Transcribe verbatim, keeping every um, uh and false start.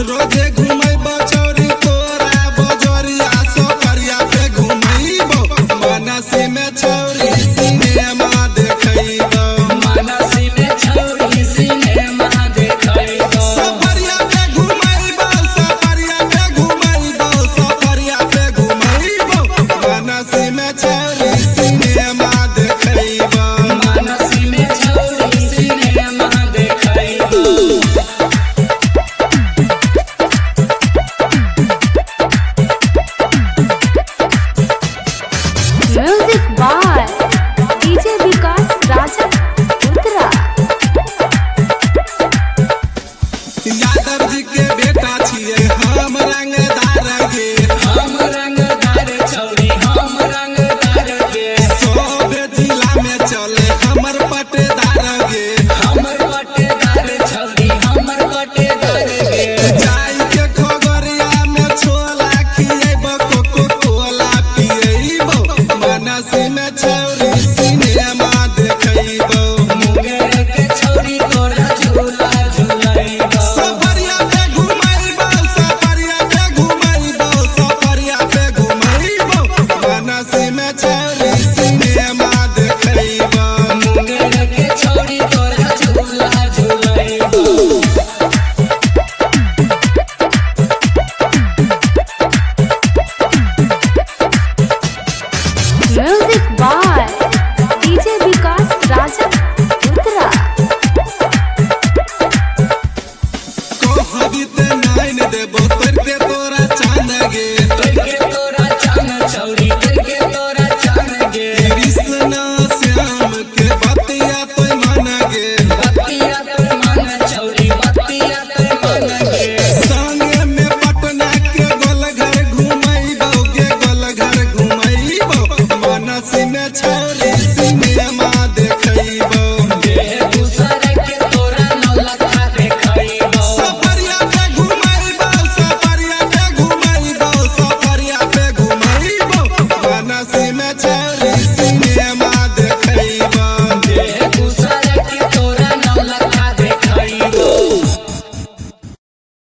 रोजे घुमै बचौरी तोरा बजरिया सोकरिया पे घुमैबो मनसी में छौरी सिनेमा देखैबो मनसी में छौरी सिनेमा देखैबो सफरिया पे घुमैबो सफरिया पे घुमैबो सफरिया पे घुमैबो मनसी में छौरी सिनेमा देखैबो मनसी में छौरी सिनेमा देखैबो music by DJ Vikas Raja Uttara. Yadav ji के बेटा छियै हम रंगदार गे हम रंगदार छौरी हम रंगदार गे सब जिला में चले हमर पटेदार गे हमर पटेदार छौरी हमर पटेदार गे जाई के खगरिया में छोला खियैबो कोको कोला पियैबो मनसी में छौरी सिनेमा देखैबो मुंगेर के छौरी तोरा झूला झूलैबो सफरिया पे घुमैबो सफरिया पे घुमैबो सफरिया पे घुमैबो मनसी में छौरी सिनेमा देखैबो मुंगेर के छौरी तोरा झूला झूलैबो music by DJ Vikas Raja Uttara. कहबी ते नाइन देबो तोर के तोरा चांद गे तोर के तोरा चान छौरी तोर के